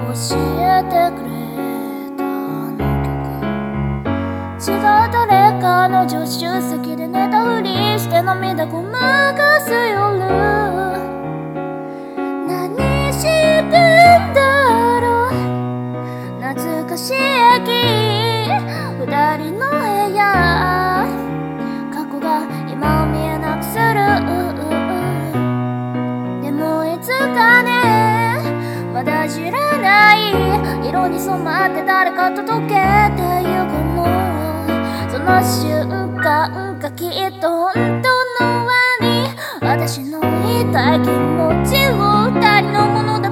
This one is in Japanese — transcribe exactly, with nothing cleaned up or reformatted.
教えてくれたあの曲、違う誰かの助手席で寝たふりして涙ごまかす夜、何してんだろう懐かしい駅、二人の部屋、過去が今を見えなくする。でもいつかね、まだ知らない色に染まって誰かと溶けてゆくの、その瞬間がきっと本当の終わり、私の言いたい気持ちを二人のものだ